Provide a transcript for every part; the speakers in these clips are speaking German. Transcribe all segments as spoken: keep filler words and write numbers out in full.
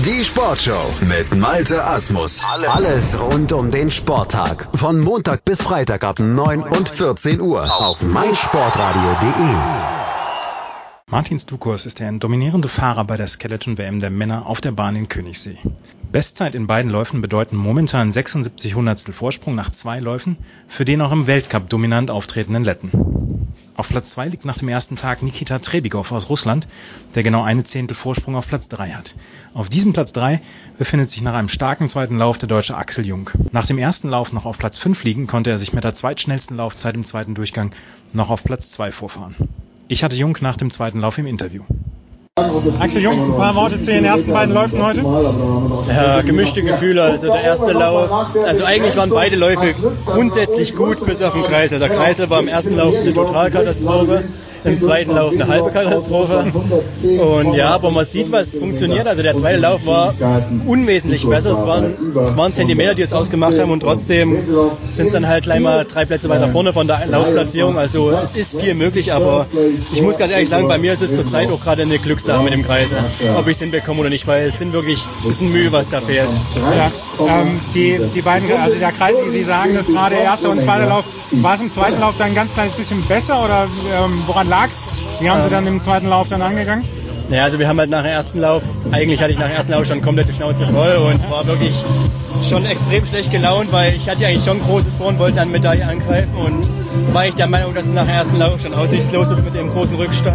Die Sportshow mit Malte Asmus. Alles rund um den Sporttag. Von Montag bis Freitag ab neun und vierzehn Uhr auf meinsportradio punkt de. Martin Stukos ist der dominierende Fahrer bei der Skeleton-W M der Männer auf der Bahn in Königssee. Bestzeit in beiden Läufen bedeuten momentan sechsundsiebzig Hundertstel Vorsprung nach zwei Läufen für den auch im Weltcup dominant auftretenden Letten. Auf Platz zwei liegt nach dem ersten Tag Nikita Trebigow aus Russland, der genau eine Zehntel Vorsprung auf Platz drei hat. Auf diesem Platz drei befindet sich nach einem starken zweiten Lauf der Deutsche Axel Jung. Nach dem ersten Lauf noch auf Platz fünf liegen, konnte er sich mit der zweitschnellsten Laufzeit im zweiten Durchgang noch auf Platz zwei vorfahren. Ich hatte Jung nach dem zweiten Lauf im Interview. Axel Jung, ein paar Worte zu den ersten beiden Läufen heute? Ja, gemischte Gefühle. Also der erste Lauf, also eigentlich waren beide Läufe grundsätzlich gut bis auf den Kreisel. Der Kreisel war im ersten Lauf eine Totalkatastrophe, im zweiten Lauf eine halbe Katastrophe. Und ja, aber man sieht, was funktioniert. Also der zweite Lauf war unwesentlich besser. Es waren, es waren Zentimeter, die es ausgemacht haben, und trotzdem sind es dann halt gleich mal drei Plätze weiter vorne von der Laufplatzierung. Also es ist viel möglich, aber ich muss ganz ehrlich sagen, bei mir ist es zurzeit auch gerade eine Glückssache mit dem Kreisel, ob ich es hinbekomme oder nicht, weil es sind wirklich, es ist ein Mühe, was da fehlt. Ja, ähm, die, die beiden, also der Kreisel, Sie sagen, das gerade erster und zweiter Lauf, war es im zweiten Lauf dann ein ganz kleines bisschen besser oder ähm, woran lag es? Wie haben Sie dann im zweiten Lauf dann angegangen? Naja, also wir haben halt nach dem ersten Lauf, eigentlich hatte ich nach dem ersten Lauf schon komplett die Schnauze voll und war wirklich schon extrem schlecht gelaunt, weil ich hatte ja eigentlich schon Großes vor und wollte dann Medaille angreifen, und war ich der Meinung, dass es nach dem ersten Lauf schon aussichtslos ist mit dem großen Rückstand.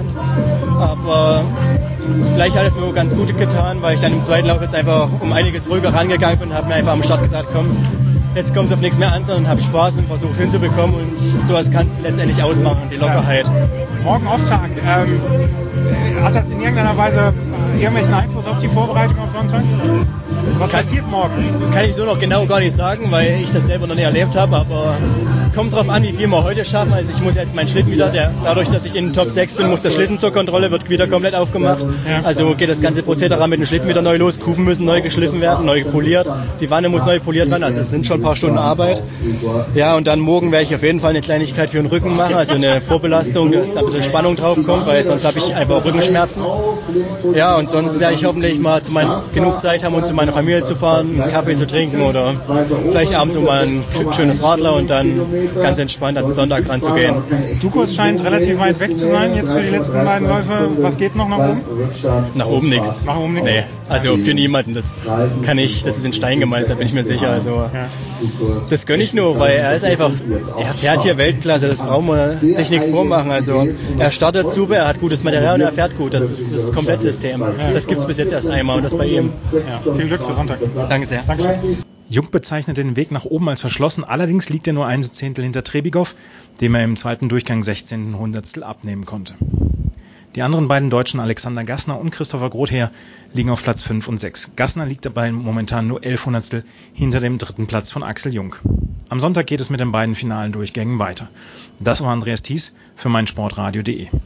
Aber vielleicht hat es mir auch ganz gut getan, weil ich dann im zweiten Lauf jetzt einfach um einiges ruhiger rangegangen bin und habe mir einfach am Start gesagt, komm, jetzt kommt es auf nichts mehr an, sondern habe Spaß und versucht hinzubekommen, und sowas kann es letztendlich ausmachen, die Lockerheit. Morgen Auftakt. Ähm, hat das in irgendeiner Weise irgendwelchen Einfluss auf die Vorbereitung auf Sonntag? Was kann, passiert morgen? Kann ich so noch genau gar nicht sagen, weil ich das selber noch nie erlebt habe, aber kommt drauf an, wie viel wir heute schaffen. Also ich muss jetzt meinen Schlitten wieder, der, dadurch, dass ich in den Top sechs bin, muss der Schlitten zur Kontrolle, wird wieder komplett aufgemacht. Ja. Also geht das ganze Prozedere mit dem Schlitten wieder neu los, Kufen müssen neu geschliffen werden, neu poliert, die Wanne muss neu poliert werden, also es sind schon ein paar Stunden Arbeit. Ja, und dann morgen werde ich auf jeden Fall eine Kleinigkeit für den Rücken machen, also eine Vorbelastung, dass da ein bisschen Spannung drauf kommt, weil sonst habe ich einfach Rückenschmerzen. Ja, und sonst werde ich hoffentlich mal zu mein, genug Zeit haben, um zu meiner Familie zu fahren, einen Kaffee zu trinken oder vielleicht abends so mal ein schönes Radler und dann ganz entspannt an den Sonntag ranzugehen. Stukos scheint relativ weit weg zu sein jetzt für die letzten beiden Läufe. Was geht noch nach oben? Nach oben nichts. Nach oben nichts? Nee, also für niemanden. Das kann ich, das ist in Stein gemeißelt, da bin ich mir sicher. Also das gönne ich nur, weil er ist einfach, er fährt hier Weltklasse, das brauchen wir sich nichts vormachen. Also er startet super, er hat gutes Material und er fährt gut. Das ist das Komplettsystem. Das gibt es bis jetzt erst einmal und das bei ihm. Ja, viel Glück für Sonntag. Danke sehr. Dankeschön. Jung bezeichnet den Weg nach oben als verschlossen, allerdings liegt er nur ein Zehntel hinter Trebigow, dem er im zweiten Durchgang sechzehn Hundertstel abnehmen konnte. Die anderen beiden Deutschen, Alexander Gassner und Christopher Grotheer, liegen auf Platz fünf und sechs. Gassner liegt dabei momentan nur elf Hundertstel hinter dem dritten Platz von Axel Jung. Am Sonntag geht es mit den beiden finalen Durchgängen weiter. Das war Andreas Thies für meinsportradio punkt de.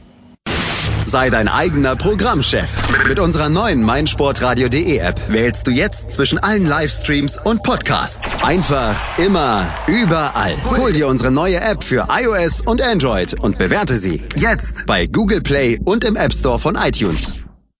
Sei dein eigener Programmchef. Mit unserer neuen meinsportradio punkt de App wählst du jetzt zwischen allen Livestreams und Podcasts. Einfach, immer, überall. Hol dir unsere neue App für iOS und Android und bewerte sie jetzt bei Google Play und im App Store von iTunes.